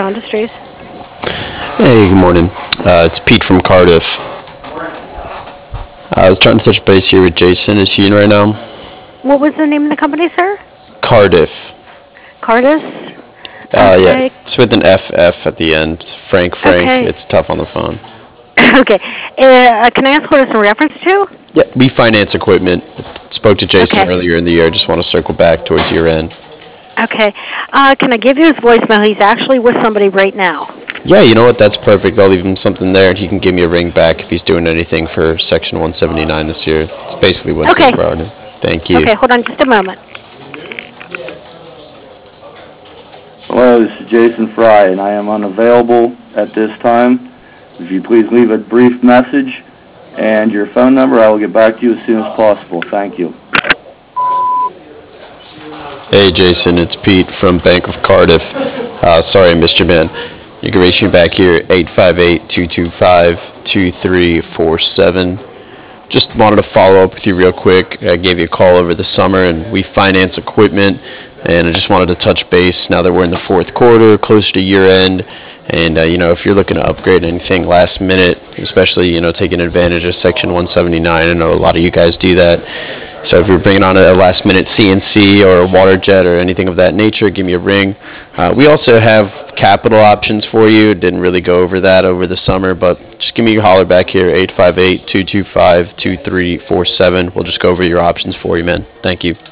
Show Industries. Hey, good morning. It's Pete from Cardiff. I was trying to touch base here with Jason. Is he in right now? What was the name of the company, sir? Cardiff. Cardis? Yeah, Okay. it's with an FF at the end. Frank. Okay. It's tough on the phone. Okay. Can I ask what it's in reference to? Yeah, we finance equipment. Spoke to Jason Okay. earlier in the year. Just want to circle back towards year end. Okay. Can I give you his voicemail? He's actually with somebody right now. Yeah, you know what? That's perfect. I'll leave him something there, and he can give me a ring back if he's doing anything for Section 179 this year. It's basically what's his Okay. priority. Thank you. Okay, hold on just a moment. Hello, this is Jason Fry, and I am unavailable at this time. If you please leave a brief message and your phone number, I will get back to you as soon as possible. Thank you. Hey, Jason, it's Pete from Bank of Cardiff. Sorry I missed you, man. You can reach me back here at 858-225-2347. Just wanted to follow up with you real quick. I gave you a call over the summer, and we finance equipment, and I just wanted to touch base now that we're in the fourth quarter, closer to year end. And, if you're looking to upgrade anything last minute, especially, taking advantage of Section 179, I know a lot of you guys do that. So if you're bringing on a last-minute CNC or a water jet or anything of that nature, give me a ring. We also have capital options for you. Didn't really go over that over the summer, but just give me a holler back here, 858-225-2347. We'll just go over your options for you, man. Thank you.